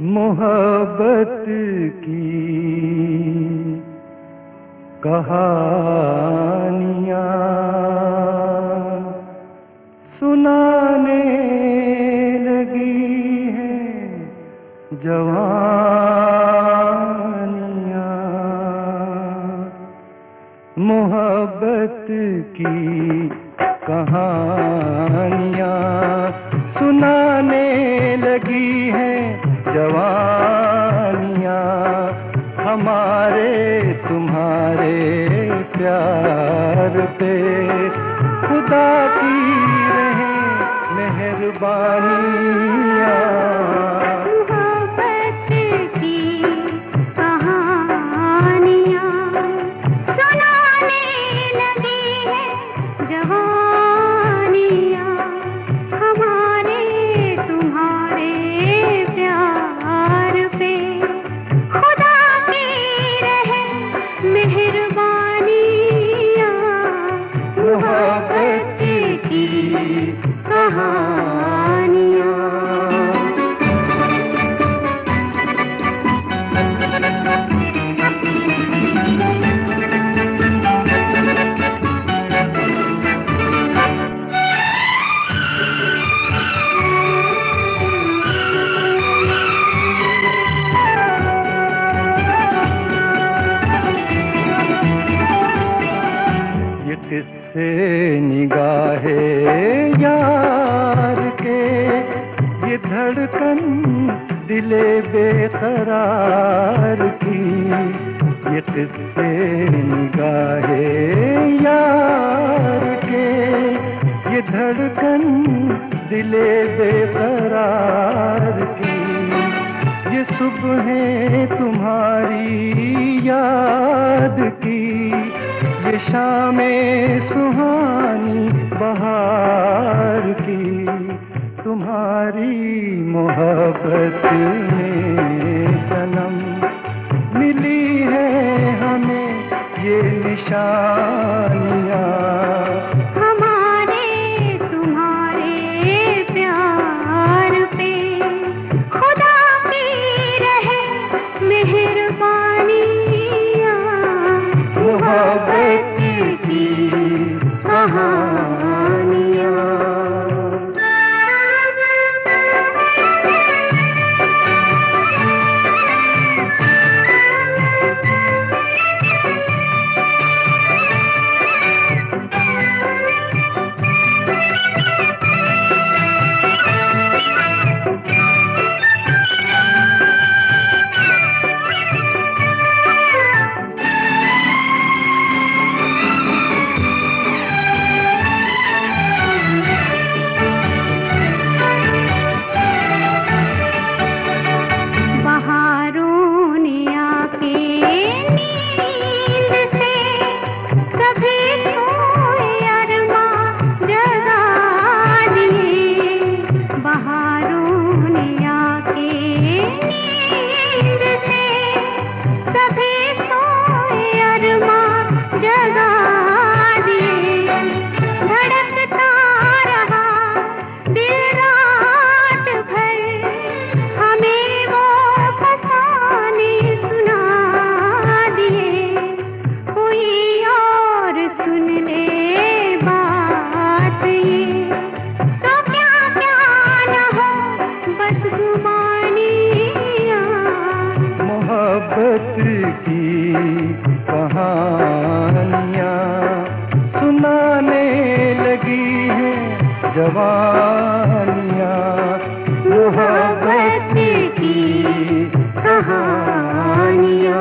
मोहब्बत की कहानियाँ सुनाने लगी हैं जवानियाँ। मोहब्बत की कहानियाँ सुनाने लगी हैं जवानियाँ। हमारे तुम्हारे प्यार पे खुदा की रहें मेहरबानियाँ। किससे निगाहे यार के ये धड़कन दिले बेकरार की। ये किससे निगाहे यार के ये धड़कन दिले बेकरार की। ये सुबहें तुम्हारी याद की, ये शामें सुहानी बहार की। तुम्हारी मोहब्बत में सनम मिली है हमें ये निशानियाँ। हमारे तुम्हारे प्यार पे खुदा की रहे मेहरबानियाँ। मोहब्बत की कहानियाँ। मोहब्बत की कहानियाँ सुनाने लगी हैं जवानियाँ। मोहब्बत की कहानियाँ।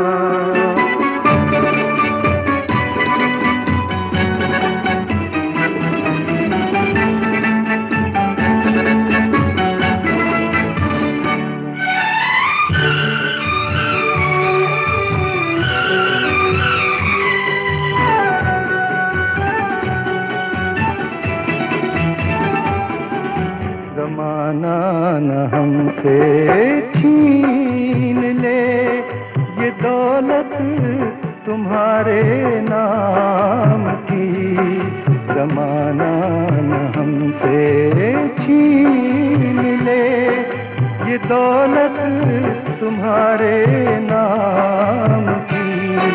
ज़माना न हमसे छीन ले ये दौलत तुम्हारे नाम की। ज़माना न हमसे छीन ले ये दौलत तुम्हारे नाम की।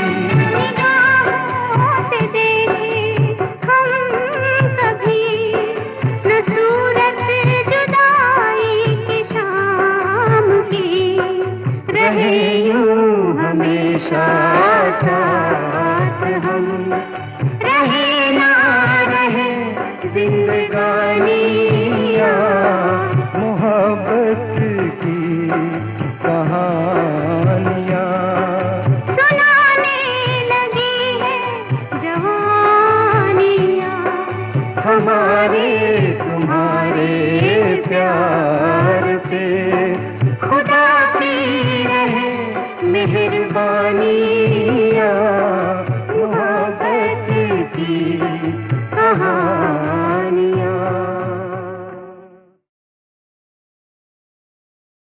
निगाहों से देखे हम कभी न सूरत जुदाई की शाम की, रहे यूं हमेशा साथ हम, रहे ना रहे जिंदगानियाँ, मोहब्बत की कहानियाँ सुनाने लगी है जवानियाँ, हमारे तुम्हारे प्यार